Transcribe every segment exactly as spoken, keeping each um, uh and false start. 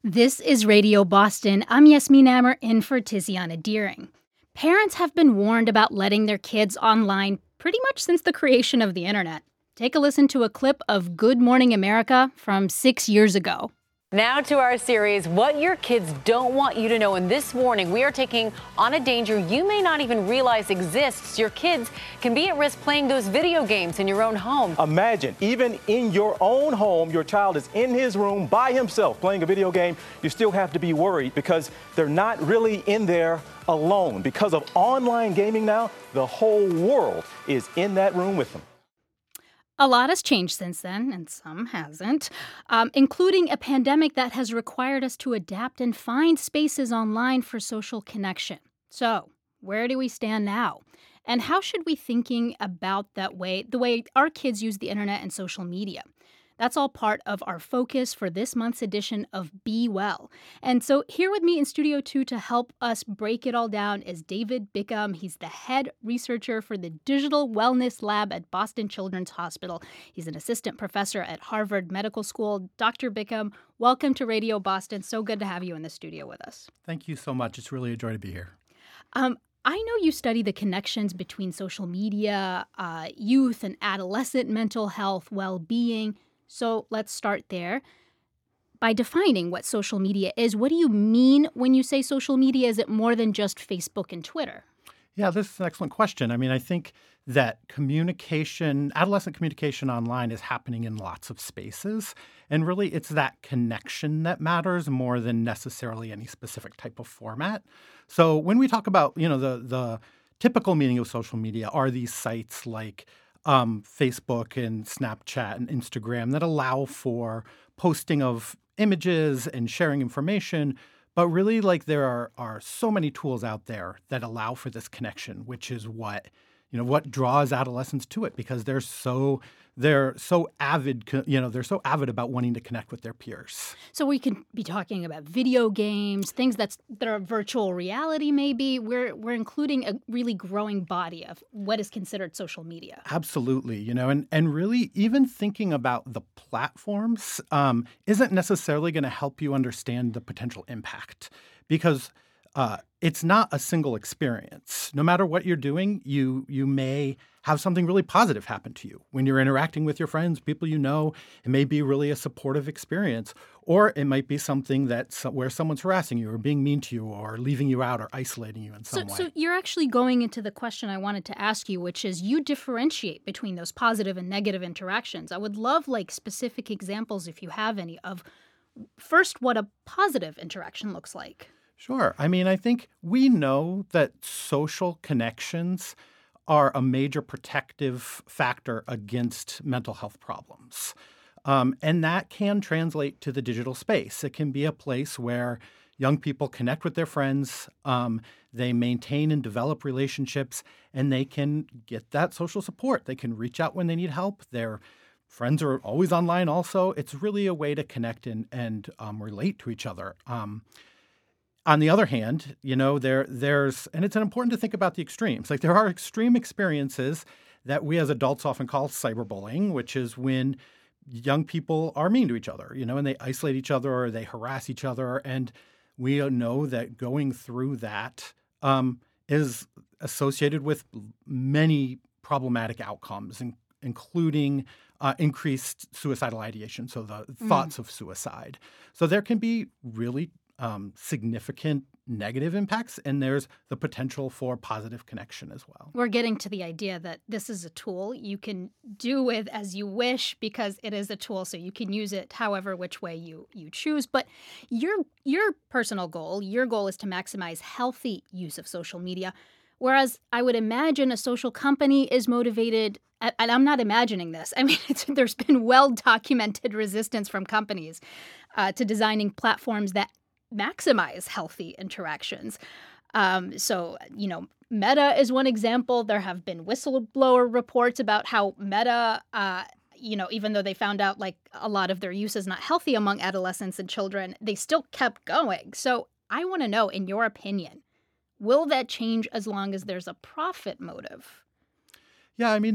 This is Radio Boston. I'm Yasmin Amer in for Tiziana Deering. Parents have been warned about letting their kids online pretty much since the creation of the internet. Take a listen to a clip of Good Morning America from six years ago. Now to our series, What Your Kids Don't Want You to Know. And this morning, we are taking on a danger you may not even realize exists. Your kids can be at risk playing those video games in your own home. Imagine, even in your own home, your child is in his room by himself playing a video game. You still have to be worried because they're not really in there alone. Because of online gaming now, the whole world is in that room with them. A lot has changed since then, and some hasn't, um, including a pandemic that has required us to adapt and find spaces online for social connection. So, where do we stand now? And how should we be thinking about that way, the way our kids use the internet and social media? That's all part of our focus for this month's edition of Be Well. And so here with me in Studio two to help us break it all down is David Bickham. He's the head researcher for the Digital Wellness Lab at Boston Children's Hospital. He's an assistant professor at Harvard Medical School. Doctor Bickham, welcome to Radio Boston. So good to have you in the studio with us. Thank you so much. It's really a joy to be here. Um, I know you study the connections between social media, uh, youth and adolescent mental health, well-being. So let's start there. By defining what social media is, what do you mean when you say social media? Is it more than just Facebook and Twitter? Yeah, this is an excellent question. I mean, I think that communication, adolescent communication online is happening in lots of spaces. And really, it's that connection that matters more than necessarily any specific type of format. So when we talk about, you know, the the typical meaning of social media are these sites like Um, Facebook and Snapchat and Instagram that allow for posting of images and sharing information. But really, like there are, are so many tools out there that allow for this connection, which is what, you know, what draws adolescents to it because they're so they're so avid, you know, they're so avid about wanting to connect with their peers. So we could be talking about video games, things that's that are virtual reality maybe. We're we're including a really growing body of what is considered social media. Absolutely, you know, and, and really even thinking about the platforms um, isn't necessarily going to help you understand the potential impact because uh, it's not a single experience. No matter what you're doing, you you may have something really positive happen to you. When you're interacting with your friends, people you know, it may be really a supportive experience, or it might be something that's where someone's harassing you or being mean to you or leaving you out or isolating you in some so, way. So you're actually going into the question I wanted to ask you, which is you differentiate between those positive and negative interactions. I would love like specific examples, if you have any, of first what a positive interaction looks like. Sure. I mean, I think we know that social connections are a major protective factor against mental health problems. Um, and that can translate to the digital space. It can be a place where young people connect with their friends, um, they maintain and develop relationships, and they can get that social support. They can reach out when they need help. Their friends are always online also. It's really a way to connect and, and um, relate to each other. Um, On the other hand, you know, there there's, and it's important to think about the extremes. Like there are extreme experiences that we as adults often call cyberbullying, which is when young people are mean to each other, you know, and they isolate each other or they harass each other. And we know that going through that um, is associated with many problematic outcomes, in, including uh, increased suicidal ideation, so the mm. thoughts of suicide. So there can be really Um, significant negative impacts, and there's the potential for positive connection as well. We're getting to the idea that this is a tool you can do with as you wish because it is a tool, so you can use it however which way you, you choose. But your your personal goal, your goal is to maximize healthy use of social media, whereas I would imagine a social company is motivated, and I'm not imagining this. I mean, it's, there's been well-documented resistance from companies uh, to designing platforms that maximize healthy interactions. Um, so, you know, Meta is one example. There have been whistleblower reports about how Meta, uh, you know, even though they found out like a lot of their use is not healthy among adolescents and children, they still kept going. So I want to know, in your opinion, will that change as long as there's a profit motive? Yeah, I mean, there's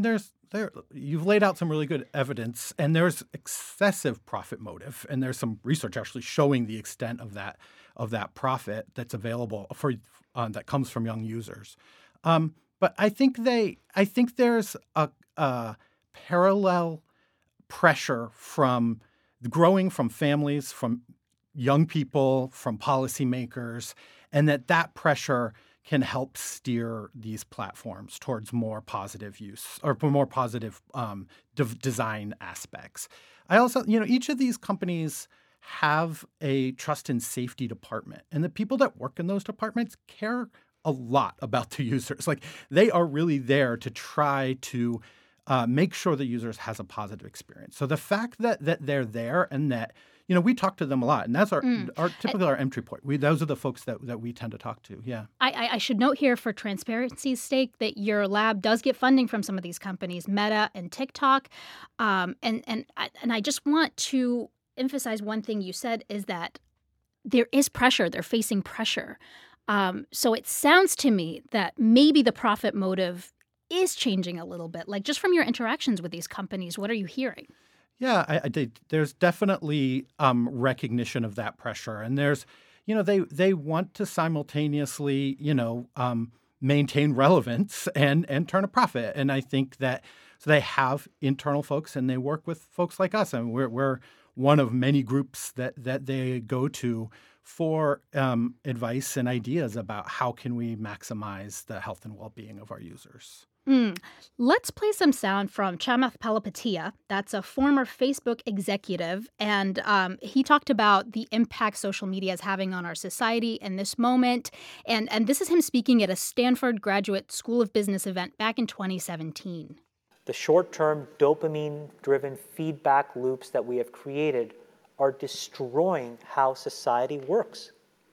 there you've laid out some really good evidence, and there's excessive profit motive, and there's some research actually showing the extent of that of that profit that's available for uh, that comes from young users. Um, but I think they, I think there's a, a parallel pressure from growing from families, from young people, from policymakers, and that that pressure can help steer these platforms towards more positive use or more positive um, de- design aspects. I also, you know, each of these companies have a trust and safety department, and the people that work in those departments care a lot about the users. Like, they are really there to try to uh, make sure the users has a positive experience. So the fact that that they're there and that, you know, we talk to them a lot, and that's our, mm. our typically our entry point. We those are the folks that, that we tend to talk to. Yeah. I, I should note here, for transparency's sake, that your lab does get funding from some of these companies, Meta and TikTok, um, and and and I just want to emphasize one thing you said is that there is pressure. They're facing pressure. Um, so it sounds to me that maybe the profit motive is changing a little bit. Like, just from your interactions with these companies, what are you hearing? Yeah, I, I did. There's definitely um, recognition of that pressure, and there's, you know, they they want to simultaneously, you know, um, maintain relevance and and turn a profit, and I think that so they have internal folks, and they work with folks like us, and we're we're one of many groups that that they go to for um, advice and ideas about how can we maximize the health and well-being of our users. Mm. Let's play some sound from Chamath Palihapitiya. That's a former Facebook executive, and um, he talked about the impact social media is having on our society in this moment. And, and this is him speaking at a Stanford Graduate School of Business event back in twenty seventeen. The short-term dopamine-driven feedback loops that we have created are destroying how society works.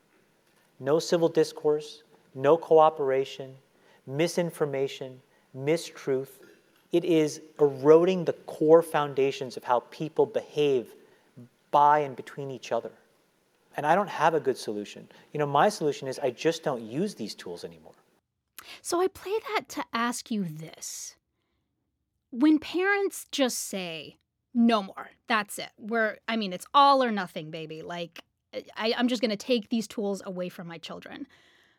No civil discourse, no cooperation, misinformation, mistruth. It is eroding the core foundations of how people behave by and between each other. And I don't have a good solution. You know, my solution is I just don't use these tools anymore. So I play that to ask you this. When parents just say, no more, that's it. We're, I mean, it's all or nothing, baby. Like, I, I'm just going to take these tools away from my children.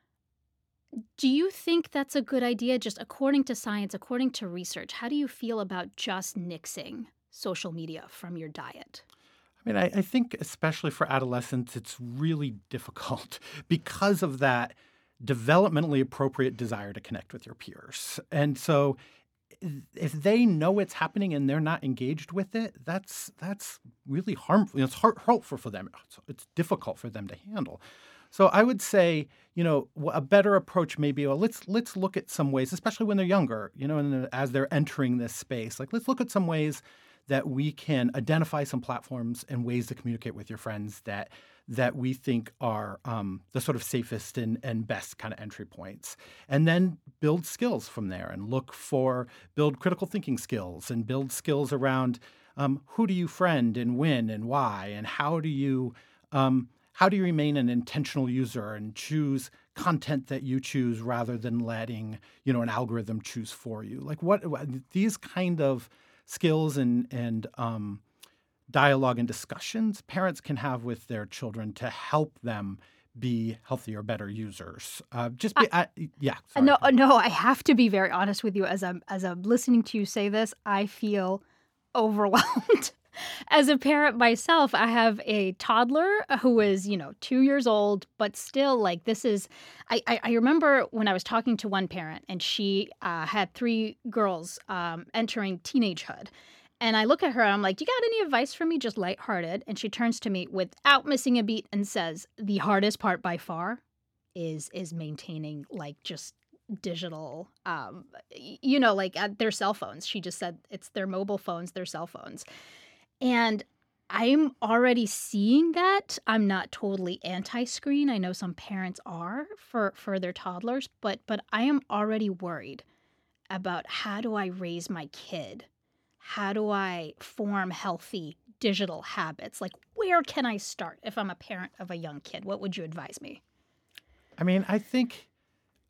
Do you think that's a good idea? Just according to science, according to research, how do you feel about just nixing social media from your diet? I mean, I, I think especially for adolescents, it's really difficult because of that developmentally appropriate desire to connect with your peers. And so if they know it's happening and they're not engaged with it, that's that's really harmful. It's hurtful for them. It's, it's difficult for them to handle. So I would say, you know, a better approach may be, well, let's let's look at some ways, especially when they're younger, you know, and as they're entering this space, like let's look at some ways that we can identify some platforms and ways to communicate with your friends that that we think are um, the sort of safest and, and best kind of entry points. And then build skills from there and look for, build critical thinking skills and build skills around um, who do you friend and when and why, and how do you um, how do you remain an intentional user and choose content that you choose rather than letting, you know, an algorithm choose for you. Like what these kind of skills and and um, dialogue and discussions parents can have with their children to help them be healthier, better users. Uh, just be, I, I, yeah. Sorry. No, no, I have to be very honest with you. As I'm as I'm listening to you say this, I feel overwhelmed. As a parent myself, I have a toddler who is, you know, two years old, but still, like, this is, I, I, I remember when I was talking to one parent, and she uh, had three girls um, entering teenagehood. And I look at her and I'm like, do you got any advice for me? Just lighthearted. And she turns to me without missing a beat and says, the hardest part by far is is maintaining, like, just digital, um, you know, like at their cell phones. She just said it's their mobile phones, their cell phones. And I'm already seeing that. I'm not totally anti-screen. I know some parents are for, for their toddlers, but but I am already worried about how do I raise my kid? How do I form healthy digital habits? Like, where can I start if I'm a parent of a young kid? What would you advise me? I mean, I think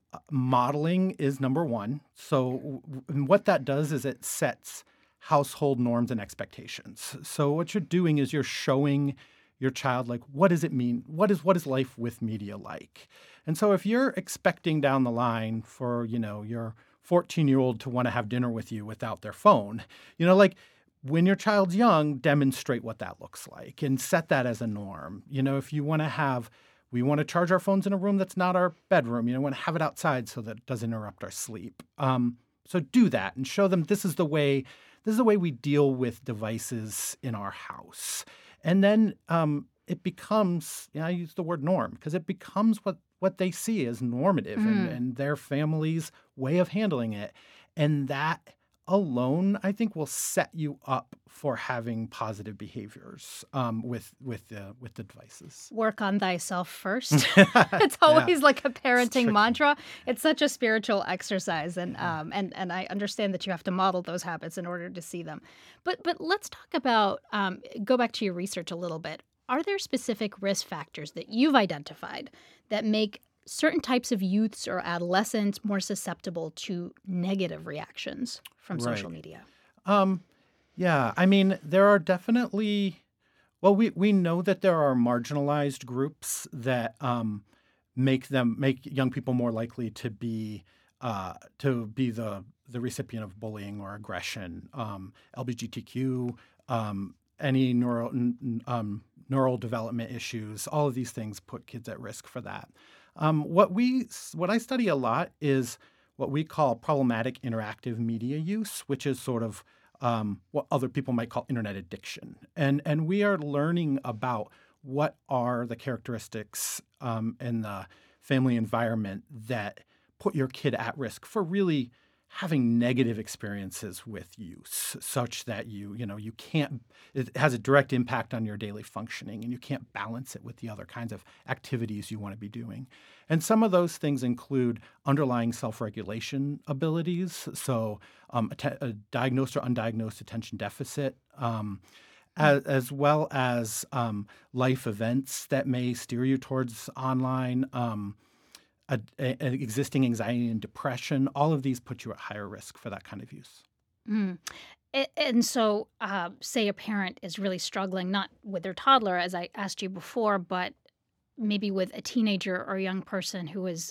uh, modeling is number one. So w- and what that does is it sets household norms and expectations. So what you're doing is you're showing your child, like, what does it mean? What is what is life with media like? And so if you're expecting down the line for, you know, your fourteen-year-old to want to have dinner with you without their phone, you know, like when your child's young, demonstrate what that looks like and set that as a norm. You know, if you want to have, we want to charge our phones in a room that's not our bedroom, you know, we want to have it outside so that it doesn't interrupt our sleep. Um, so do that and show them this is the way, this is the way we deal with devices in our house. And then um, it becomes, you know, I use the word norm because it becomes what, what they see as normative mm. and, and their family's way of handling it. And that alone, I think, will set you up for having positive behaviors um, with with the with the devices. Work on thyself first. It's always yeah. like a parenting mantra. It's such a spiritual exercise, and um and and I understand that you have to model those habits in order to see them. But but let's talk about um, go back to your research a little bit. Are there specific risk factors that you've identified that make certain types of youths or adolescents more susceptible to negative reactions from right. social media? Um, yeah, I mean, there are definitely, well, we, we know that there are marginalized groups that um, make them, make young people more likely to be, uh, to be the, the recipient of bullying or aggression, um, L G B T Q, um, any neural, um, neural development issues, all of these things put kids at risk for that. Um, what we, what I study a lot is what we call problematic interactive media use, which is sort of um, what other people might call internet addiction. And and we are learning about what are the characteristics um, in the family environment that put your kid at risk for really having negative experiences with use, such that you, you know, you can't, it has a direct impact on your daily functioning and you can't balance it with the other kinds of activities you want to be doing. And some of those things include underlying self-regulation abilities, so um, a, a diagnosed or undiagnosed attention deficit, um, as, as well as um, life events that may steer you towards online, um, A, a, a existing anxiety and depression. All of these put you at higher risk for that kind of use. Mm. And so, uh, say a parent is really struggling, not with their toddler, as I asked you before, but maybe with a teenager or a young person who is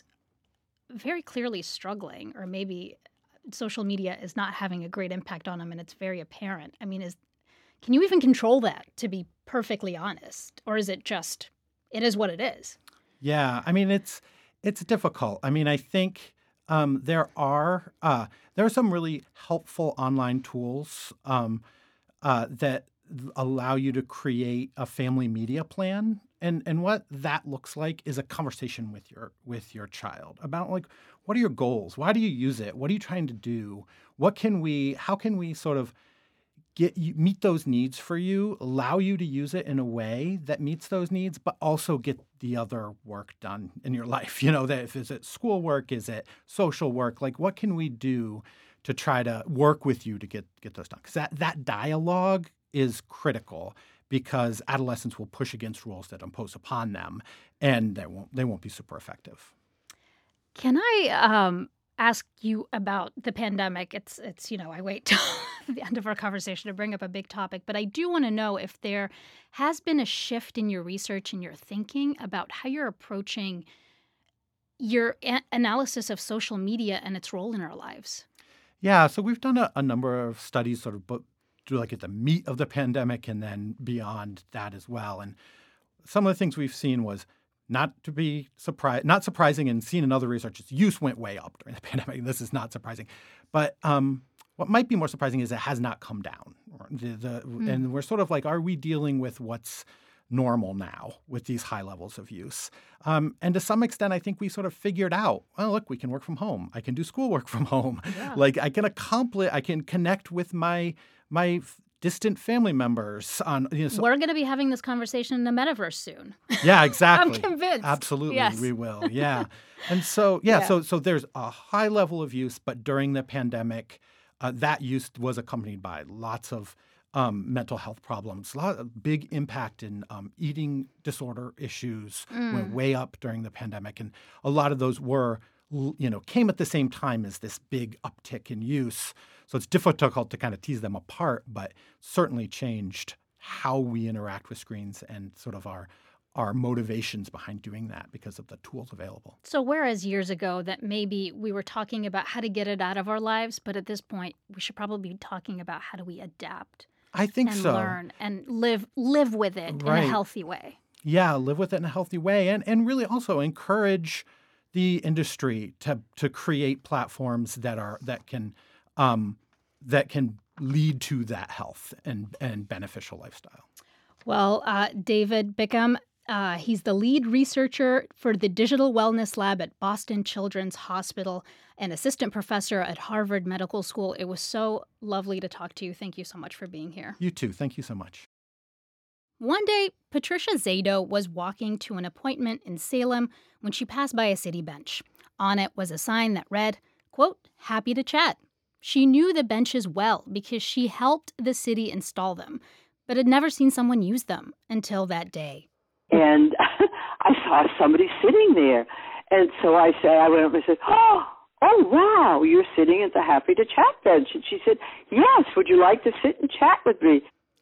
very clearly struggling, or maybe social media is not having a great impact on them and it's very apparent. I mean, is can you even control that, to be perfectly honest? Or is it just, it is what it is? Yeah, I mean, it's... It's difficult. I mean, I think um, there are uh, there are some really helpful online tools um, uh, that allow you to create a family media plan, and and what that looks like is a conversation with your with your child about, like, what are your goals? Why do you use it? What are you trying to do? What can we? How can we sort of get you, meet those needs for you, allow you to use it in a way that meets those needs, but also get the other work done in your life. You know, that if is it schoolwork, is it social work? Like, what can we do to try to work with you to get get those done? Because that that dialogue is critical, because adolescents will push against rules that impose upon them, and they won't they won't be super effective. Can I um, ask you about the pandemic? It's it's you know I wait till the end of our conversation to bring up a big topic, but I do want to know if there has been a shift in your research and your thinking about how you're approaching your a- analysis of social media and its role in our lives. Yeah, so we've done a, a number of studies sort of do like at the meat of the pandemic and then beyond that as well. And some of the things we've seen was, not to be surprised, not surprising, and seen in other research, is use went way up during the pandemic. This is not surprising. But um, what might be more surprising is it has not come down. The, the, mm. And we're sort of like, are we dealing with what's normal now with these high levels of use? Um, and to some extent, I think we sort of figured out, well, look, we can work from home. I can do schoolwork from home. Yeah. Like, I can accomplish, I can connect with my my distant family members on. You know, so, we're going to be having this conversation in the metaverse soon. Yeah, exactly. I'm convinced. Absolutely, yes. we will. Yeah, and so yeah, yeah, so so there's a high level of use, but during the pandemic, uh, that use was accompanied by lots of um, mental health problems, a lot of big impact in um, eating disorder issues mm. went way up during the pandemic, and a lot of those were you know, came at the same time as this big uptick in use. So it's difficult to kind of tease them apart, but certainly changed how we interact with screens and sort of our our motivations behind doing that because of the tools available. So whereas years ago that maybe we were talking about how to get it out of our lives, but at this point we should probably be talking about how do we adapt I think and so. learn and live live with it Right. in a healthy way. Yeah, live with it in a healthy way, and and really also encourage the industry to to create platforms that are that can um, that can lead to that health and and beneficial lifestyle. Well, uh, David Bickham, uh, he's the lead researcher for the Digital Wellness Lab at Boston Children's Hospital and assistant professor at Harvard Medical School. It was so lovely to talk to you. Thank you so much for being here. You too. Thank you so much. One day, Patricia Zato was walking to an appointment in Salem when she passed by a city bench. On it was a sign that read, quote, "Happy to chat." She knew the benches well because she helped the city install them, but had never seen someone use them until that day. And I saw somebody sitting there. And so I said, I went up and said, oh, oh, wow, you're sitting at the Happy to Chat bench. And she said, yes, would you like to sit and chat with me?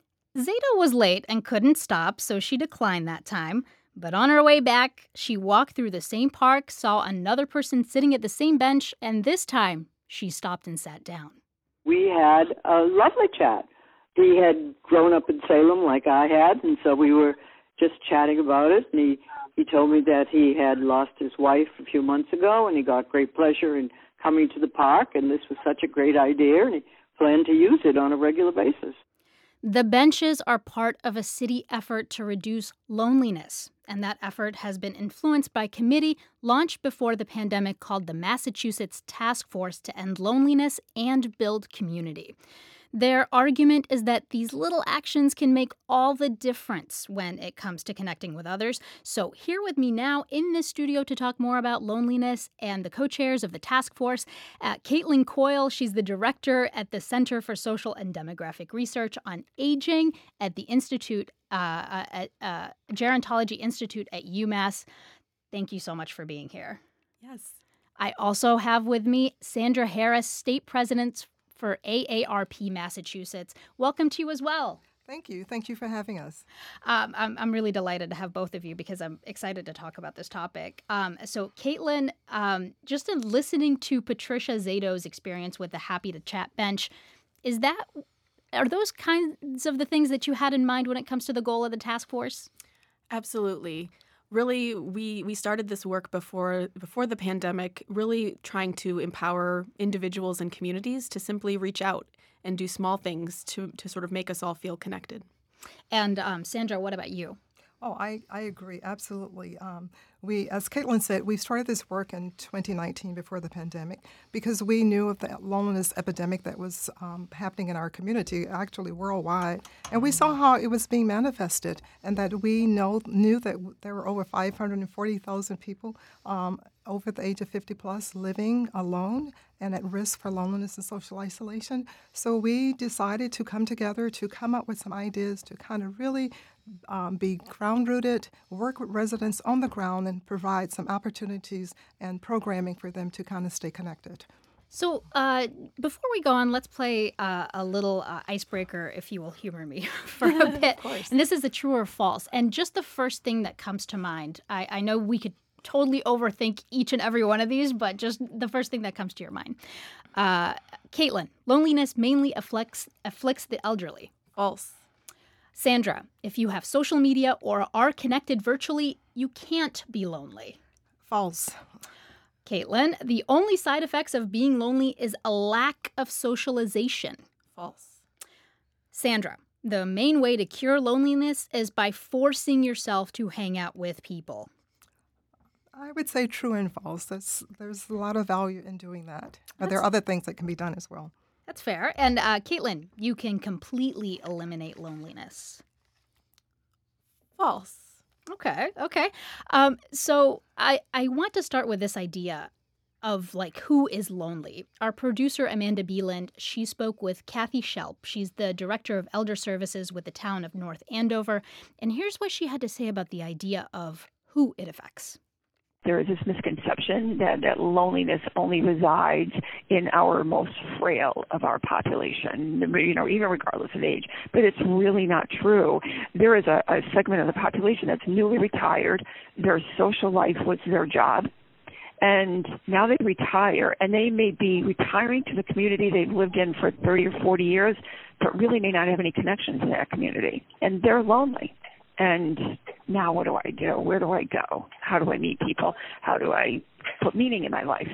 Zato was late and couldn't stop, so she declined that time. But on her way back, she walked through the same park, saw another person sitting at the same bench, and this time she stopped and sat down. We had a lovely chat. He had grown up in Salem like I had, and so we were just chatting about it. And he, he told me that he had lost his wife a few months ago, and he got great pleasure in coming to the park, and this was such a great idea, and he planned to use it on a regular basis. The benches are part of a city effort to reduce loneliness, and that effort has been influenced by a committee launched before the pandemic called the Massachusetts Task Force to End Loneliness and Build Community. Their argument is that these little actions can make all the difference when it comes to connecting with others. So here with me now in this studio to talk more about loneliness and the co-chairs of the task force, uh, Caitlin Coyle. She's the director at the Center for Social and Demographic Research on Aging at the Institute, uh, at uh, Gerontology Institute at UMass. Thank you so much for being here. Yes. I also have with me Sandra Harris, state president for A A R P Massachusetts. Welcome to you as well. Thank you. Thank you for having us. Um, I'm, I'm really delighted to have both of you because I'm excited to talk about this topic. Um, so, Caitlin, um, just in listening to Patricia Zato's experience with the Happy to Chat bench, is that are those kinds of the things that you had in mind when it comes to the goal of the task force? Absolutely. Really, we, we started this work before before the pandemic, really trying to empower individuals and communities to simply reach out and do small things to, to sort of make us all feel connected. And um, Sandra, what about you? Oh, I, I agree, absolutely. Um, we, as Caitlin said, we started this work in twenty nineteen before the pandemic because we knew of the loneliness epidemic that was um, happening in our community, actually worldwide. And we saw how it was being manifested and that we know knew that there were over five hundred forty thousand people um, over the age of fifty plus living alone and at risk for loneliness and social isolation. So we decided to come together to come up with some ideas to kind of really um, be ground-rooted, work with residents on the ground, and provide some opportunities and programming for them to kind of stay connected. So uh, before we go on, let's play uh, a little uh, icebreaker, if you will humor me for a bit. And this is the true or false. And just the first thing that comes to mind, I, I know we could totally overthink each and every one of these, but just the first thing that comes to your mind. Uh, Caitlin, loneliness mainly afflicts, afflicts the elderly. False. Sandra, if you have social media or are connected virtually, you can't be lonely. False. Caitlin, the only side effects of being lonely is a lack of socialization. False. Sandra, the main way to cure loneliness is by forcing yourself to hang out with people. I would say true and false. That's, there's a lot of value in doing that. But there are That's- other things that can be done as well. That's fair. And uh, Caitlin, you can completely eliminate loneliness. False. Okay, okay. Um, so I, I want to start with this idea of like who is lonely. Our producer, Amanda Beeland, she spoke with Kathy Shelp. She's the director of elder services with the town of North Andover. And here's what she had to say about the idea of who it affects. there is this misconception that, that loneliness only resides in our most frail of our population, you know, even regardless of age. But it's really not true. There is a, a segment of the population that's newly retired. Their social life was their job. And now they retire, and they may be retiring to the community they've lived in for thirty or forty years, but really may not have any connections in that community. And they're lonely. And now what do I do? Where do I go? How do I meet people? How do I put meaning in my life?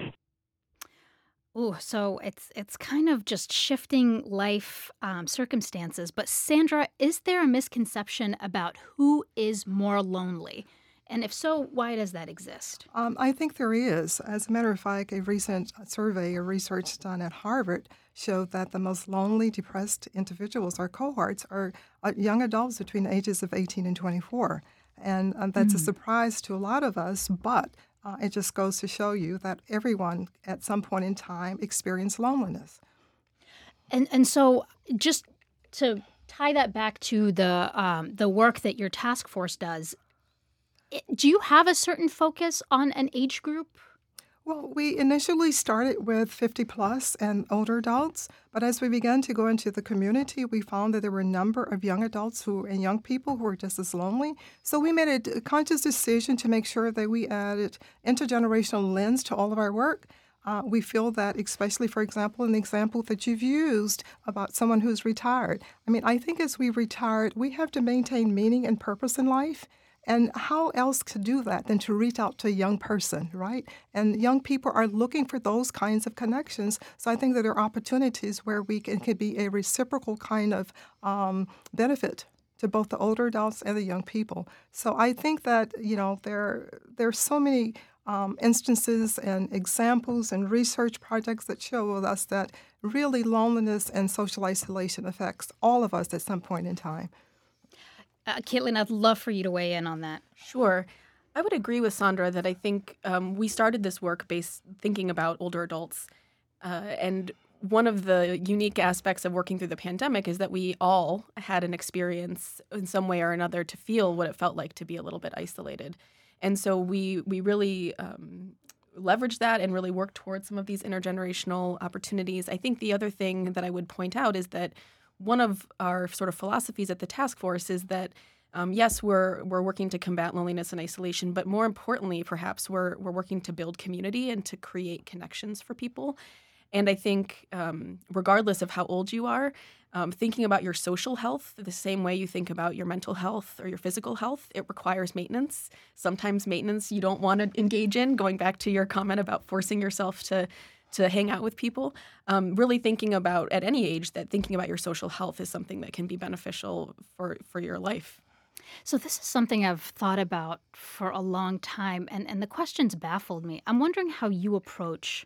Ooh, so it's it's kind of just shifting life um, circumstances. But Sandra, is there a misconception about who is more lonely? And if so, why does that exist? Um, I think there is. As a matter of fact, a recent survey or research done at Harvard showed that the most lonely, depressed individuals or cohorts are uh, young adults between the ages of eighteen and twenty-four. And um, that's mm. a surprise to a lot of us, but uh, it just goes to show you that everyone at some point in time experienced loneliness. And and so just to tie that back to the um, the work that your task force does, do you have a certain focus on an age group? Well, we initially started with fifty plus and older adults, but as we began to go into the community, we found that there were a number of young adults who and young people who were just as lonely. So we made a conscious decision to make sure that we added intergenerational lens to all of our work. Uh, we feel that, especially, for example, in the example that you've used about someone who's retired. I mean, I think as we retired, we have to maintain meaning and purpose in life. And how else to do that than to reach out to a young person, right? And young people are looking for those kinds of connections. So I think that there are opportunities where we can could be a reciprocal kind of um, benefit to both the older adults and the young people. So I think that, you know, there there's so many um, instances and examples and research projects that show us that really loneliness and social isolation affects all of us at some point in time. Uh, Caitlin, I'd love for you to weigh in on that. Sure. I would agree with Sandra that I think um, we started this work based thinking about older adults. Uh, and one of the unique aspects of working through the pandemic is that we all had an experience in some way or another to feel what it felt like to be a little bit isolated. And so we we really um, leveraged that and really worked towards some of these intergenerational opportunities. I think the other thing that I would point out is that one of our sort of philosophies at the task force is that, um, yes, we're we're working to combat loneliness and isolation, but more importantly, perhaps, we're we're working to build community and to create connections for people. And I think um, regardless of how old you are, um, thinking about your social health the same way you think about your mental health or your physical health, it requires maintenance. Sometimes maintenance you don't want to engage in, going back to your comment about forcing yourself to to hang out with people, um, really thinking about, at any age, that thinking about your social health is something that can be beneficial for, for your life. So this is something I've thought about for a long time, and, and the question's baffled me. I'm wondering how you approach,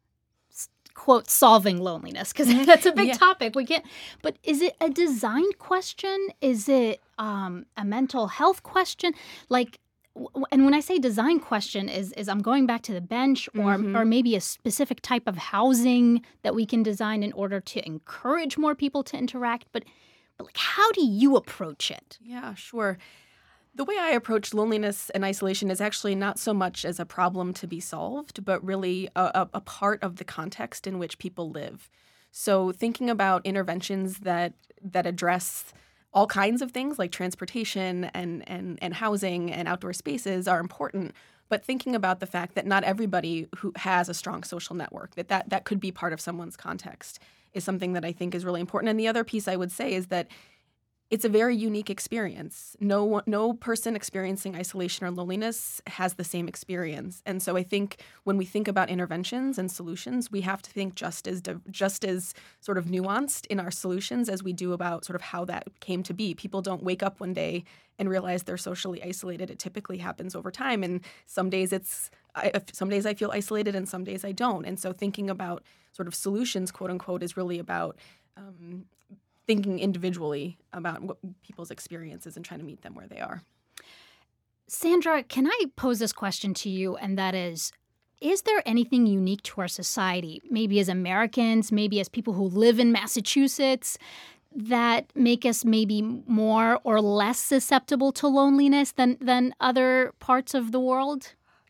quote, solving loneliness, because that's a big yeah. topic. We can't, but is it a design question? Is it um, a mental health question? Like, and when I say design question is is I'm going back to the bench or mm-hmm. or maybe a specific type of housing that we can design in order to encourage more people to interact. But but like, how do you approach it? Yeah, sure. The way I approach loneliness and isolation is actually not so much as a problem to be solved, but really a, a, a part of the context in which people live. So thinking about interventions that that address all kinds of things like transportation and, and, and housing and outdoor spaces are important, but thinking about the fact that not everybody who has a strong social network, that, that that could be part of someone's context, is something that I think is really important. And the other piece I would say is that it's a very unique experience. No no person experiencing isolation or loneliness has the same experience. And so I think when we think about interventions and solutions, we have to think just as just as sort of nuanced in our solutions as we do about sort of how that came to be. People don't wake up one day and realize they're socially isolated. It typically happens over time. And some days it's I, some days I feel isolated and some days I don't. And so thinking about sort of solutions, quote unquote, is really about um, thinking individually about what people's experiences and trying to meet them where they are. Sandra, can I pose this question to you? And that is, is there anything unique to our society, maybe as Americans, maybe as people who live in Massachusetts, that make us maybe more or less susceptible to loneliness than, than other parts of the world?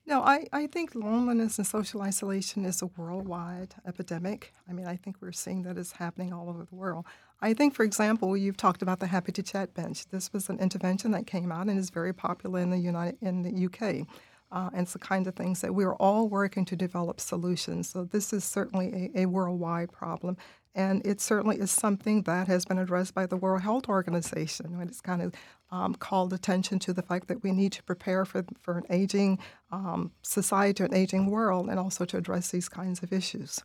No, I, I think loneliness and social isolation is a worldwide epidemic. I mean, I think we're seeing that it's happening all over the world. I think, for example, you've talked about the Happy to Chat bench. This was an intervention that came out and is very popular in the United in the U K. Uh, and it's the kind of things that we're all working to develop solutions. So this is certainly a, a worldwide problem. And it certainly is something that has been addressed by the World Health Organization when it's kind of um, called attention to the fact that we need to prepare for, for an aging um, society, an aging world, and also to address these kinds of issues.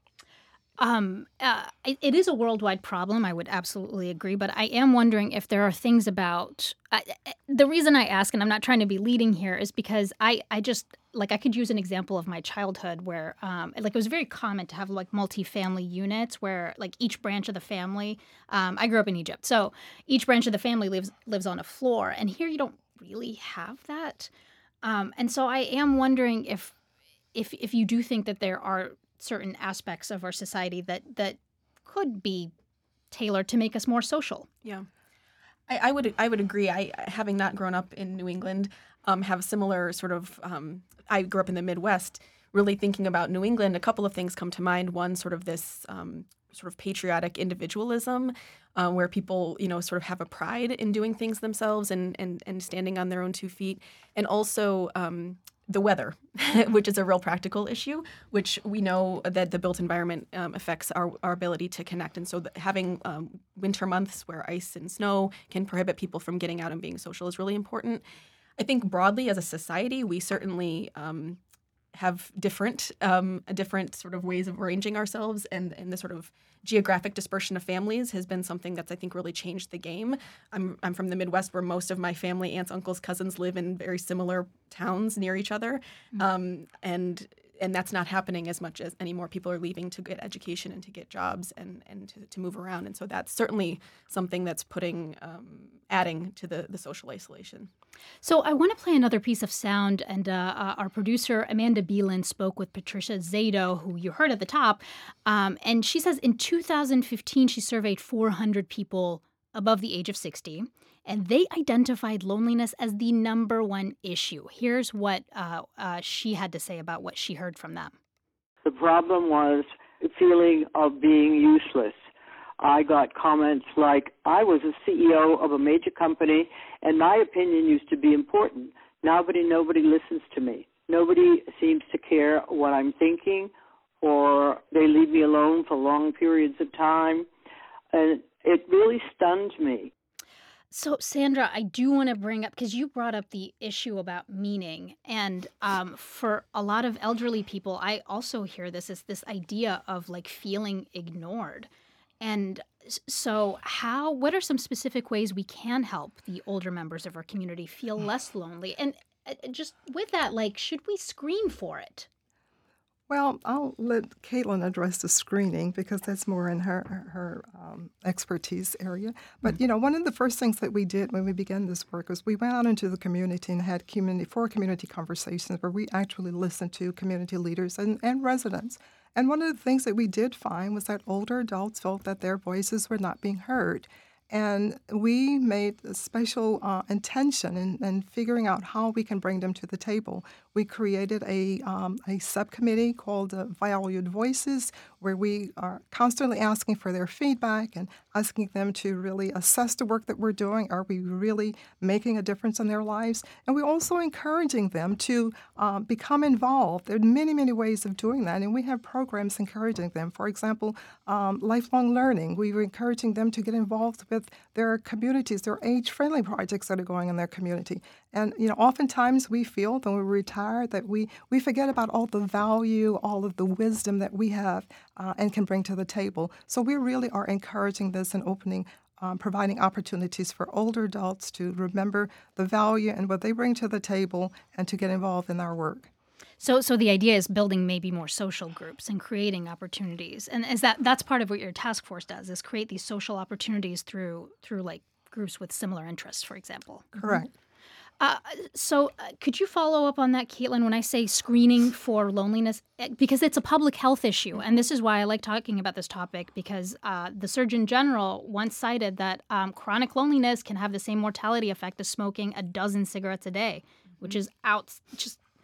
Um, uh, it, it is a worldwide problem. I would absolutely agree. But I am wondering if there are things about uh, the reason I ask, and I'm not trying to be leading here, is because I, I just like I could use an example of my childhood where um, like it was very common to have like multifamily units where like each branch of the family. Um, I grew up in Egypt, so each branch of the family lives lives on a floor, and here you don't really have that. Um, and so I am wondering if if if you do think that there are certain aspects of our society that that could be tailored to make us more social. Yeah, I, I would I would agree. I, having not grown up in New England, um, have similar sort of. Um, I grew up in the Midwest. Really thinking about New England, a couple of things come to mind. One, sort of this um, sort of patriotic individualism, uh, where people you know sort of have a pride in doing things themselves and and and standing on their own two feet, and also. Um, The weather, which is a real practical issue, which we know that the built environment um, affects our, our ability to connect. And so the, having um, winter months where ice and snow can prohibit people from getting out and being social is really important. I think broadly as a society, we certainly um, have different um, different sort of ways of arranging ourselves, and, and the sort of geographic dispersion of families has been something that's, I think, really changed the game. I'm I'm from the Midwest, where most of my family, aunts, uncles, cousins live in very similar towns near each other, mm-hmm. um, and and that's not happening as much as anymore. People are leaving to get education and to get jobs and and to, to move around, and so that's certainly something that's putting um, adding to the the social isolation. So I want to play another piece of sound, and uh, uh, our producer, Amanda Beelan, spoke with Patricia Zato, who you heard at the top, um, and she says in two thousand fifteen, she surveyed four hundred people above the age of sixty, and they identified loneliness as the number one issue. Here's what uh, uh, she had to say about what she heard from them. The problem was the feeling of being useless. I got comments like, I was a C E O of a major company, and my opinion used to be important. Nobody, nobody listens to me. Nobody seems to care what I'm thinking, or they leave me alone for long periods of time. And it really stunned me. So, Sandra, I do want to bring up, because you brought up the issue about meaning. And um, for a lot of elderly people, I also hear this as this idea of like feeling ignored. And so how, what are some specific ways we can help the older members of our community feel less lonely? And just with that, like, should we screen for it? Well, I'll let Caitlin address the screening because that's more in her her um, expertise area. But, mm-hmm. you know, one of the first things that we did when we began this work was we went out into the community and had community four community conversations where we actually listened to community leaders and, and residents. And one of the things that we did find was that older adults felt that their voices were not being heard. And we made a special uh, intention in, in figuring out how we can bring them to the table. We created a, um, a subcommittee called uh, Valued Voices, where we are constantly asking for their feedback and asking them to really assess the work that we're doing. Are we really making a difference in their lives? And we're also encouraging them to uh, become involved. There are many, many ways of doing that, and we have programs encouraging them. For example, um, lifelong learning. We were encouraging them to get involved with their communities, their age-friendly projects that are going in their community. And, you know, oftentimes we feel when we retire that we, we forget about all the value, all of the wisdom that we have uh, and can bring to the table. So we really are encouraging this and opening, um, providing opportunities for older adults to remember the value and what they bring to the table and to get involved in our work. So so the idea is building maybe more social groups and creating opportunities. And is that that's part of what your task force does, is create these social opportunities through through like groups with similar interests, for example. Correct. Uh, so uh, could you follow up on that, Caitlin, when I say screening for loneliness? Because it's a public health issue. And this is why I like talking about this topic, because uh, the Surgeon General once cited that um, chronic loneliness can have the same mortality effect as smoking a dozen cigarettes a day, which is out just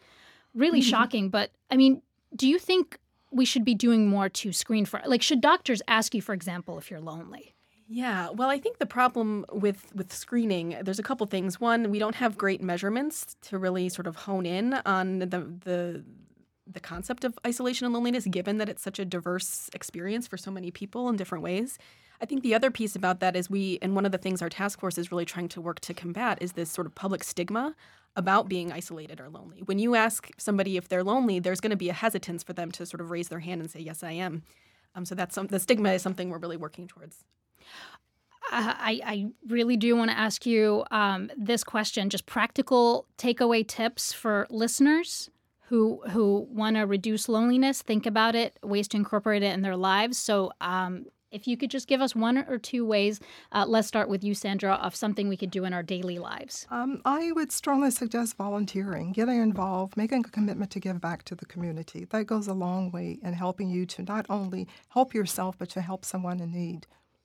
really shocking. But I mean, do you think we should be doing more to screen for, like, should doctors ask you, for example, if you're lonely? Yeah, well, I think the problem with, with screening, there's a couple things. One, we don't have great measurements to really sort of hone in on the the the concept of isolation and loneliness, given that it's such a diverse experience for so many people in different ways. I think the other piece about that is we, and one of the things our task force is really trying to work to combat is this sort of public stigma about being isolated or lonely. When you ask somebody if they're lonely, there's going to be a hesitance for them to sort of raise their hand and say, yes, I am. Um, so that's some, the stigma is something we're really working towards. Uh, I, I really do want to ask you um, this question, just practical takeaway tips for listeners who who want to reduce loneliness, think about it, ways to incorporate it in their lives. So um, if you could just give us one or two ways, uh, let's start with you, Sandra, of something we could do in our daily lives. Um, I would strongly suggest volunteering, getting involved, making a commitment to give back to the community. That goes a long way in helping you to not only help yourself, but to help someone in need.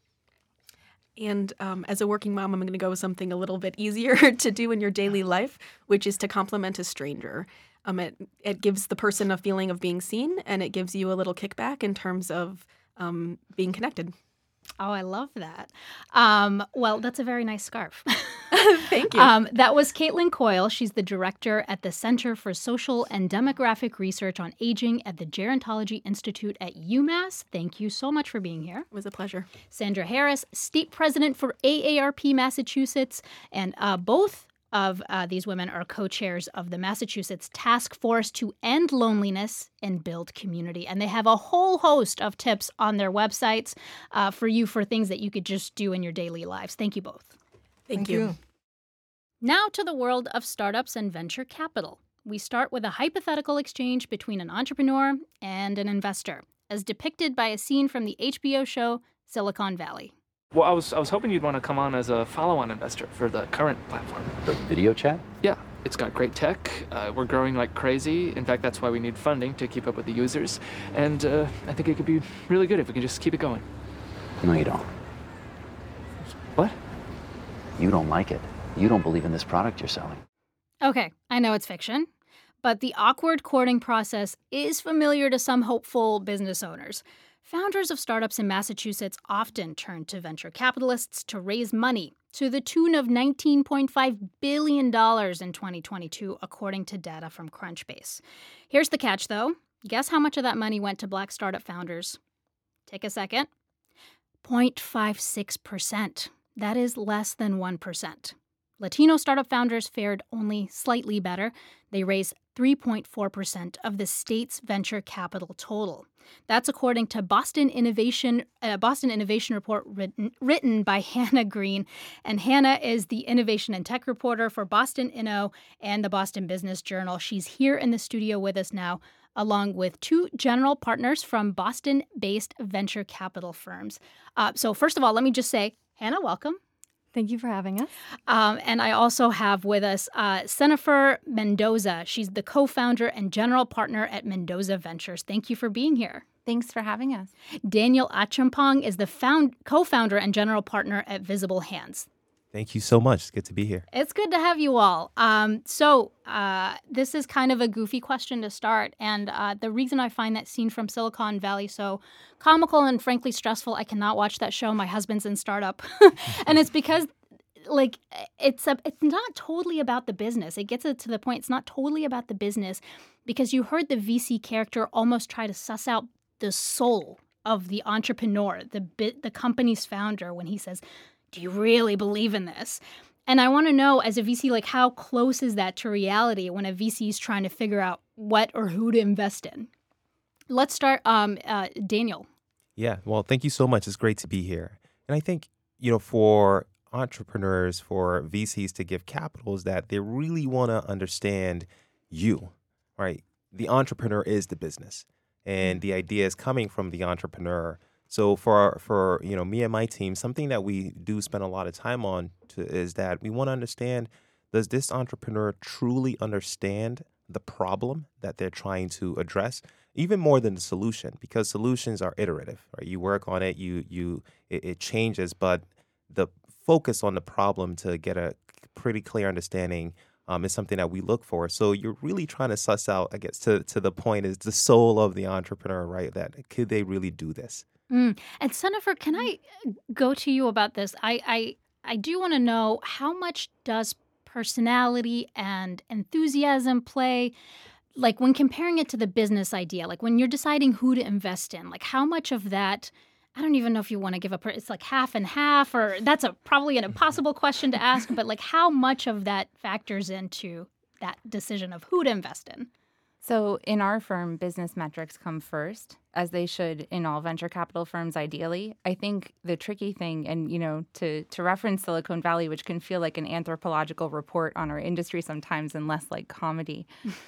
And um, as a working mom, I'm going to go with something a little bit easier to do in your daily life, which is to compliment a stranger. Um, it, it gives the person a feeling of being seen, and it gives you a little kickback in terms of um, being connected. Oh, I love that. Um, well, that's a very nice scarf. Thank you. Um, that was Caitlin Coyle. She's the director at the Center for Social and Demographic Research on Aging at the Gerontology Institute at UMass. Thank you so much for being here. It was a pleasure. Sandra Harris, state president for A A R P Massachusetts, and uh, both of uh, these women are co-chairs of the Massachusetts Task Force to End Loneliness and Build Community. And they have a whole host of tips on their websites uh, for you for things that you could just do in your daily lives. Thank you both. Thank, Thank you. you. Now to the world of startups and venture capital. We start with a hypothetical exchange between an entrepreneur and an investor, as depicted by a scene from the H B O show Silicon Valley. Well, I was I was hoping you'd want to come on as a follow-on investor for the current platform. The video chat? Yeah, it's got great tech. Uh, we're growing like crazy. In fact, that's why we need funding to keep up with the users. And uh, I think it could be really good if we can just keep it going. No, you don't. What? You don't like it. You don't believe in this product you're selling. Okay, I know it's fiction, but the awkward courting process is familiar to some hopeful business owners. Founders of startups in Massachusetts often turn to venture capitalists to raise money to the tune of nineteen point five billion dollars in twenty twenty-two, according to data from Crunchbase. Here's the catch, though. Guess how much of that money went to Black startup founders? Take a second. zero point five six percent. That is less than one percent. Latino startup founders fared only slightly better. They raised three point four percent of the state's venture capital total. That's according to Boston Innovation, uh, Boston Innovation Report written, written by Hannah Green. And Hannah is the innovation and tech reporter for Boston Inno and the Boston Business Journal. She's here in the studio with us now, along with two general partners from Boston-based venture capital firms. Uh, so first of all, let me just say, Hannah, welcome. Thank you for having us. Um, and I also have with us uh, Jennifer Mendoza. She's the co-founder and general partner at Mendoza Ventures. Thank you for being here. Thanks for having us. Daniel Achampong is the found, co-founder and general partner at Visible Hands. Thank you so much. It's good to be here. It's good to have you all. Um, so uh, this is kind of a goofy question to start. And uh, the reason I find that scene from Silicon Valley so comical and frankly stressful, I cannot watch that show. My husband's in startup. And it's because like it's a, it's not totally about the business. It gets it to the point. It's not totally about the business because you heard the V C character almost try to suss out the soul of the entrepreneur, the bit, the company's founder when he says, do you really believe in this? And I want to know, as a V C, like how close is that to reality when a V C is trying to figure out what or who to invest in? Let's start, um, uh, Daniel. Yeah, well, thank you so much. It's great to be here. And I think, you know, for entrepreneurs, for V Cs to give capital is that they really want to understand you, right? The entrepreneur is the business, and the idea is coming from the entrepreneur. So for, for you know, me and my team, something that we do spend a lot of time on to, is that we want to understand, does this entrepreneur truly understand the problem that they're trying to address, even more than the solution, because solutions are iterative, right? You work on it, you you it, it changes, but the focus on the problem to get a pretty clear understanding um, is something that we look for. So you're really trying to suss out, I guess, to, to the point is the soul of the entrepreneur, right? That could they really do this? Mm. And Sunifer, can I go to you about this? I I, I do want to know, how much does personality and enthusiasm play? Like when comparing it to the business idea, like when you're deciding who to invest in, like how much of that, I don't even know if you want to give a, per- it's like half and half, or that's a probably an impossible question to ask, but like how much of that factors into that decision of who to invest in? So in our firm, business metrics come first, as they should in all venture capital firms, ideally. I think the tricky thing, and you know, to to reference Silicon Valley, which can feel like an anthropological report on our industry sometimes and less like comedy.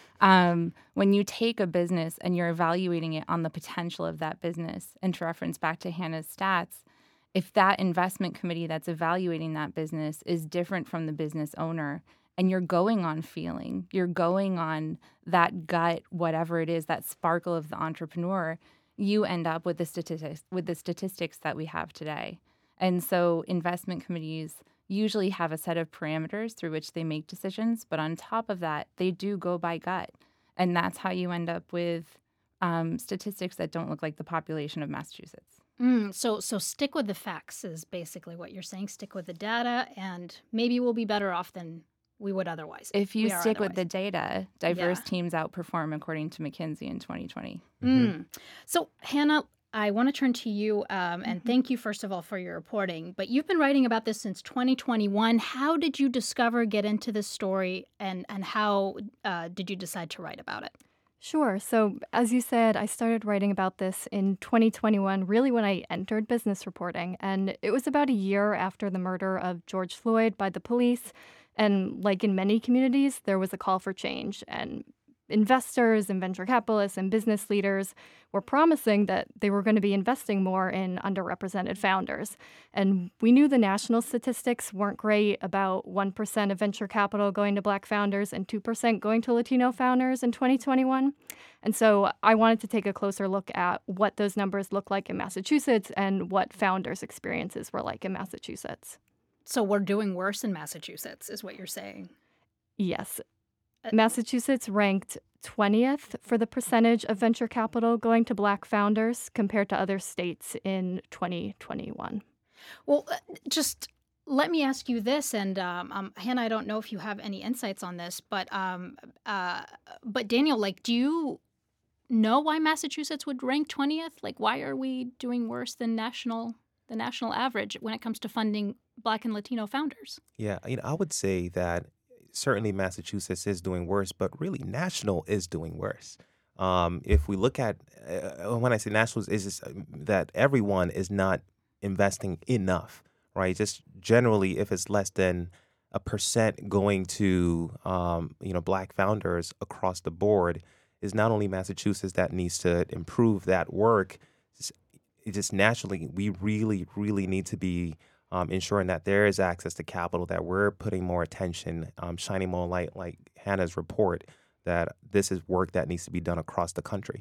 um, when you take a business and you're evaluating it on the potential of that business, and to reference back to Hannah's stats, if that investment committee that's evaluating that business is different from the business owner, and you're going on feeling, you're going on that gut, whatever it is, that sparkle of the entrepreneur, you end up with the statistics with the statistics that we have today. And so investment committees usually have a set of parameters through which they make decisions, but on top of that, they do go by gut. And that's how you end up with um, statistics that don't look like the population of Massachusetts. Mm, so so stick with the facts is basically what you're saying. Stick with the data, and maybe we'll be better off than we would otherwise. If you we are stick otherwise. with the data, diverse Yeah. teams outperform, according to McKinsey in twenty twenty. Mm. So, Hannah, I want to turn to you um, and thank you, first of all, for your reporting. But you've been writing about this since twenty twenty-one. How did you discover, get into this story, and, and how uh, did you decide to write about it? Sure. So, as you said, I started writing about this in twenty twenty-one, really when I entered business reporting. And it was about a year after the murder of George Floyd by the police. And like in many communities, there was a call for change. And investors and venture capitalists and business leaders were promising that they were going to be investing more in underrepresented founders. And we knew the national statistics weren't great, about one percent of venture capital going to Black founders and two percent going to Latino founders in twenty twenty-one. And so I wanted to take a closer look at what those numbers look like in Massachusetts and what founders' experiences were like in Massachusetts. So we're doing worse in Massachusetts, is what you're saying? Yes. Massachusetts ranked twentieth for the percentage of venture capital going to Black founders compared to other states in twenty twenty-one. Well, uh, just let me ask you this, and um, um, Hannah, I don't know if you have any insights on this, but um, uh, but Daniel, like, do you know why Massachusetts would rank twentieth? Like, why are we doing worse than national the national average when it comes to funding Black and Latino founders? Yeah, you know, I would say that certainly Massachusetts is doing worse, but really national is doing worse. Um, if we look at, uh, when I say national, is just that everyone is not investing enough, right? Just generally, if it's less than a percent going to, um, you know, Black founders across the board, is not only Massachusetts that needs to improve that work. Just, just naturally, we really, really need to be Um, ensuring that there is access to capital, that we're putting more attention, um, shining more light, like Hannah's report, that this is work that needs to be done across the country.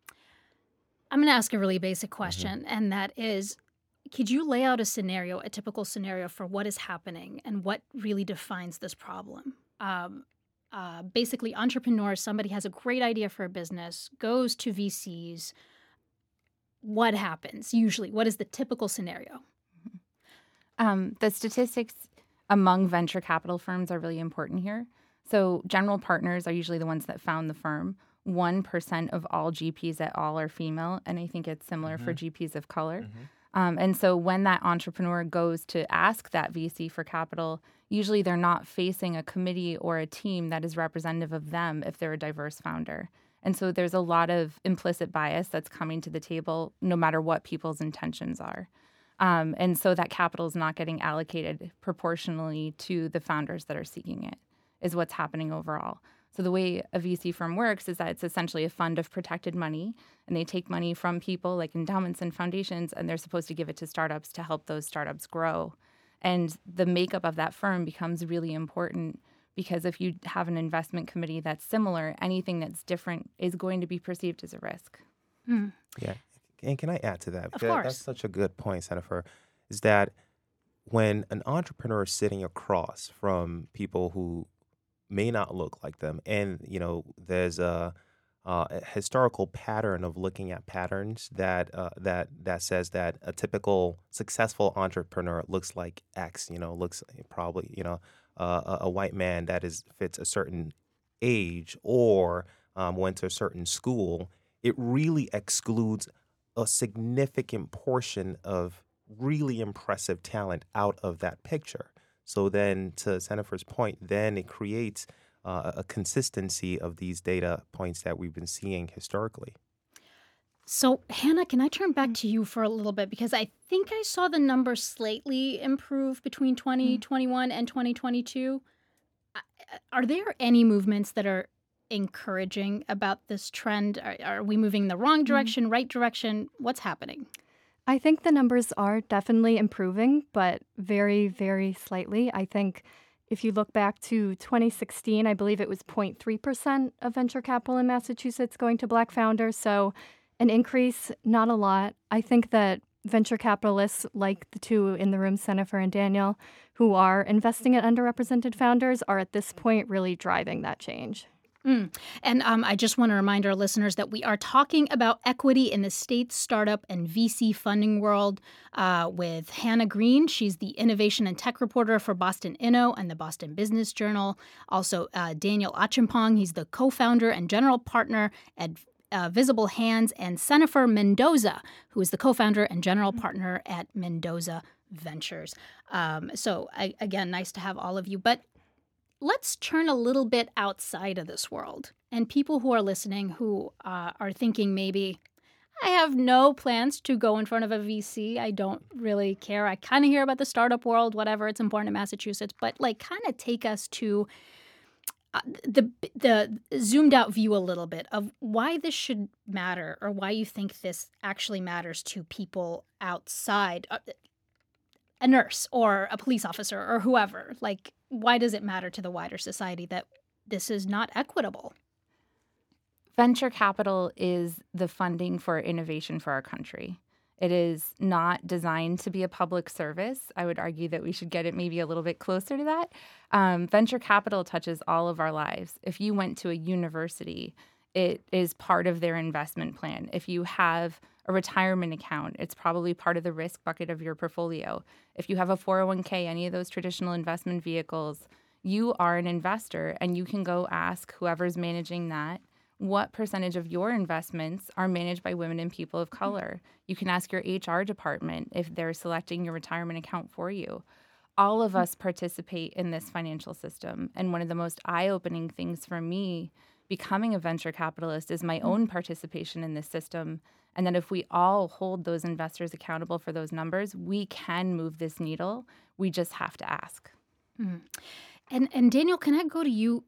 I'm going to ask a really basic question, mm-hmm. and that is, could you lay out a scenario, a typical scenario for what is happening and what really defines this problem? Um, uh, basically, entrepreneurs, somebody has a great idea for a business, goes to V Cs. What happens usually? What is the typical scenario? Um, the statistics among venture capital firms are really important here. So general partners are usually the ones that found the firm. one percent of all G Ps at all are female, and I think it's similar mm-hmm. for G Ps of color. Mm-hmm. Um, and so when that entrepreneur goes to ask that V C for capital, usually they're not facing a committee or a team that is representative of them if they're a diverse founder. And so there's a lot of implicit bias that's coming to the table no matter what people's intentions are. Um, and so that capital is not getting allocated proportionally to the founders that are seeking it, is what's happening overall. So the way a V C firm works is that it's essentially a fund of protected money, and they take money from people like endowments and foundations, and they're supposed to give it to startups to help those startups grow. And the makeup of that firm becomes really important because if you have an investment committee that's similar, anything that's different is going to be perceived as a risk. Mm. Yeah. And can I add to that? Of That- course. That's such a good point, Jennifer, is that when an entrepreneur is sitting across from people who may not look like them. And, you know, there's a, uh, a historical pattern of looking at patterns that uh, that that says that a typical successful entrepreneur looks like X, you know, looks probably, you know, uh, a, a white man that is fits a certain age or um, went to a certain school. It really excludes a significant portion of really impressive talent out of that picture. So then, to Jennifer's point, then it creates uh, a consistency of these data points that we've been seeing historically. So, Hannah, can I turn back to you for a little bit? Because I think I saw the numbers slightly improve between twenty twenty-one and twenty twenty-two. Are there any movements that are encouraging about this trend? Are, are we moving in the wrong direction, right direction? What's happening? I think the numbers are definitely improving, but very, very slightly. I think if you look back to twenty sixteen, I believe it was zero point three percent of venture capital in Massachusetts going to Black founders. So an increase, not a lot. I think that venture capitalists like the two in the room, Jennifer and Daniel, who are investing in underrepresented founders, are at this point really driving that change. Mm. And um, I just want to remind our listeners that we are talking about equity in the state startup and V C funding world uh, with Hannah Green. She's the innovation and tech reporter for Boston Inno and the Boston Business Journal. Also, uh, Daniel Achimpong. He's the co-founder and general partner at uh, Visible Hands, and Jennifer Mendoza, who is the co-founder and general partner at Mendoza Ventures. Um, so, I, again, nice to have all of you. But let's turn a little bit outside of this world. And people who are listening who uh, are thinking maybe, I have no plans to go in front of a V C. I don't really care. I kind of hear about the startup world, whatever. It's important in Massachusetts. But like kind of take us to uh, the the zoomed out view a little bit of why this should matter or why you think this actually matters to people outside. Uh, a nurse or a police officer or whoever. Like, why does it matter to the wider society that this is not equitable? Venture capital is the funding for innovation for our country. It is not designed to be a public service. I would argue that we should get it maybe a little bit closer to that. Um, venture capital touches all of our lives. If you went to a university, it is part of their investment plan. If you have a retirement account, it's probably part of the risk bucket of your portfolio. If you have a four oh one k, any of those traditional investment vehicles, you are an investor and you can go ask whoever's managing that what percentage of your investments are managed by women and people of color. You can ask your H R department if they're selecting your retirement account for you. All of us participate in this financial system. And one of the most eye-opening things for me becoming a venture capitalist is my own participation in this system. And that if we all hold those investors accountable for those numbers, we can move this needle. We just have to ask. Mm. And and Daniel, can I go to you?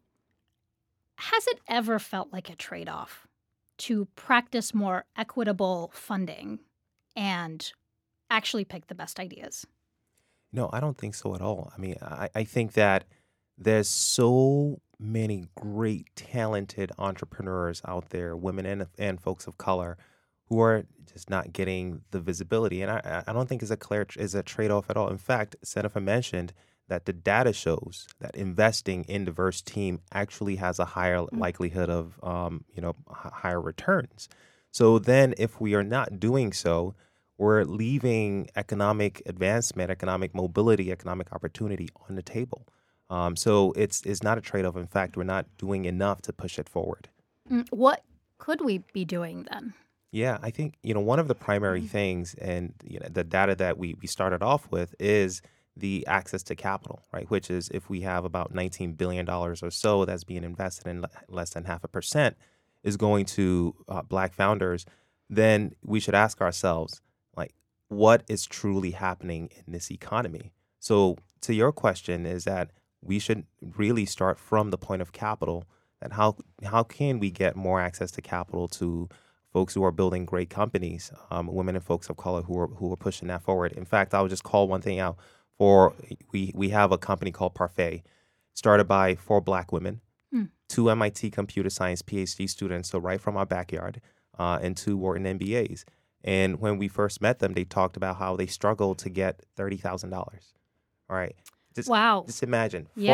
Has it ever felt like a trade-off to practice more equitable funding and actually pick the best ideas? No, I don't think so at all. I mean, I, I think that there's so many great, talented entrepreneurs out there, women and and folks of color, who are just not getting the visibility. And I, I don't think it's a clear is a trade-off at all. In fact, Jennifer mentioned that the data shows that investing in diverse team actually has a higher mm-hmm. likelihood of, um, you know, h- higher returns. So then if we are not doing so, we're leaving economic advancement, economic mobility, economic opportunity on the table. Um, so it's it's not a trade-off. In fact, we're not doing enough to push it forward. What could we be doing then? Yeah, I think, you know, one of the primary things and, you know, the data that we, we started off with is the access to capital, right? Which is if we have about nineteen billion dollars or so that's being invested in less than half a percent is going to uh, Black founders, then we should ask ourselves, like, what is truly happening in this economy? So to your question is that we should really start from the point of capital, that how how can we get more access to capital to folks who are building great companies, um, women and folks of color who are who are pushing that forward. In fact, I would just call one thing out. For we we have a company called Parfait, started by four Black women, mm. two M I T computer science PhD students, so right from our backyard, uh, and two Wharton M B As. And when we first met them, they talked about how they struggled to get thirty thousand dollars. All right. Just, wow. Just imagine. Yeah. Four,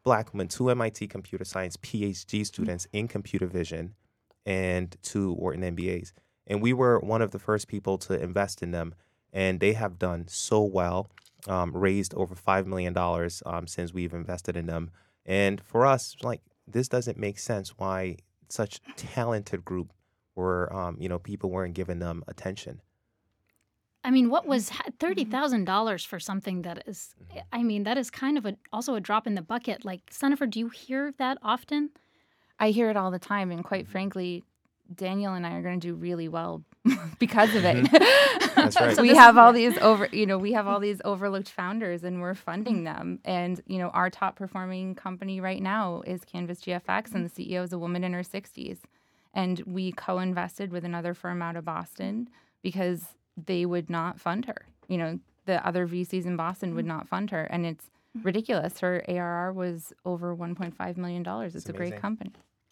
black women, two M I T computer science P H D students in computer vision, and two Wharton M B As. And we were one of the first people to invest in them, and they have done so well, um, raised over five million dollars um, since we've invested in them. And for us, like, this doesn't make sense why such talented group were, um, you know, people weren't giving them attention. I mean, what was thirty thousand dollars for something that is, I mean, that is kind of a, also a drop in the bucket. Like, Jennifer, do you hear that often? I hear it all the time. And quite frankly, Daniel and I are going to do really well because of it. That's right. we have all these over, you know, we have all these overlooked founders, and we're funding them. And, you know, our top performing company right now is Canvas G F X, and the C E O is a woman in her sixties. And we co-invested with another firm out of Boston because they would not fund her. You know, the other V Cs in Boston would not fund her. And it's ridiculous. Her A R R was over one point five million dollars. It's, it's a great company.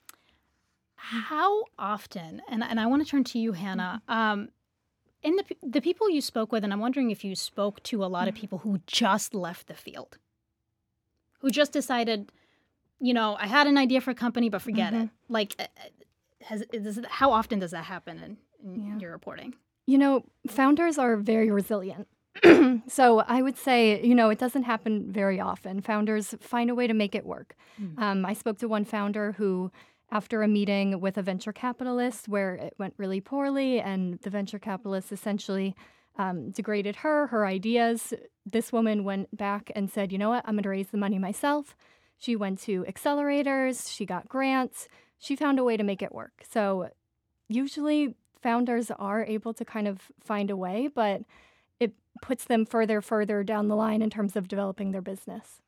How often, and, and I want to turn to you, Hannah, um, in the, the people you spoke with, and I'm wondering if you spoke to a lot of people who just left the field, who just decided, you know, I had an idea for a company, but forget Mm-hmm. it. Like, has, is, how often does that happen in, in Yeah. your reporting? You know, founders are very resilient. So I would say, you know, it doesn't happen very often. Founders find a way to make it work. Mm. Um, I spoke to one founder who, after a meeting with a venture capitalist where it went really poorly and the venture capitalist essentially um, degraded her, her ideas, this woman went back and said, you know what, I'm going to raise the money myself. She went to accelerators, she got grants, she found a way to make it work. So usually founders are able to kind of find a way, but it puts them further, further down the line in terms of developing their business.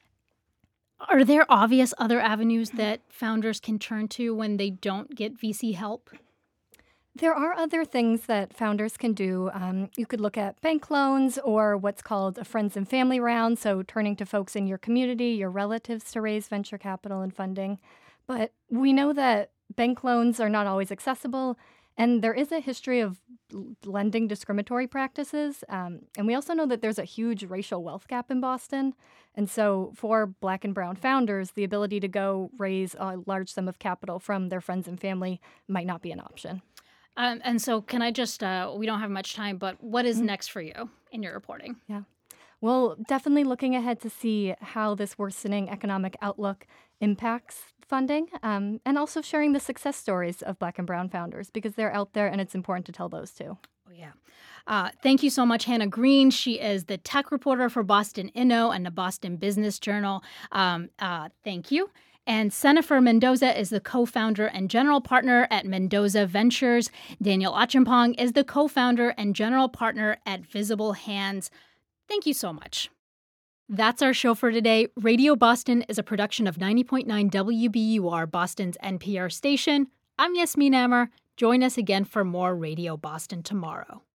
Are there obvious other avenues that founders can turn to when they don't get V C help? There are other things that founders can do. Um, you could look at bank loans or what's called a friends and family round, so turning to folks in your community, your relatives, to raise venture capital and funding. But we know that bank loans are not always accessible, and there is a history of lending discriminatory practices. Um, and we also know that there's a huge racial wealth gap in Boston. And so for Black and brown founders, the ability to go raise a large sum of capital from their friends and family might not be an option. Um, and so can I just, uh, we don't have much time, but what is next for you in your reporting? Yeah. Well, definitely looking ahead to see how this worsening economic outlook impacts funding, um, and also sharing the success stories of Black and brown founders, because they're out there and it's important to tell those too. Oh, yeah. Uh, thank you so much, Hannah Green. She is the tech reporter for Boston Inno and the Boston Business Journal. Um, uh, thank you. And Jennifer Mendoza is the co-founder and general partner at Mendoza Ventures. Daniel Acheampong is the co-founder and general partner at Visible Hands. Thank you so much. That's our show for today. Radio Boston is a production of ninety point nine W B U R, Boston's N P R station. I'm Yasmin Amer. Join us again for more Radio Boston tomorrow.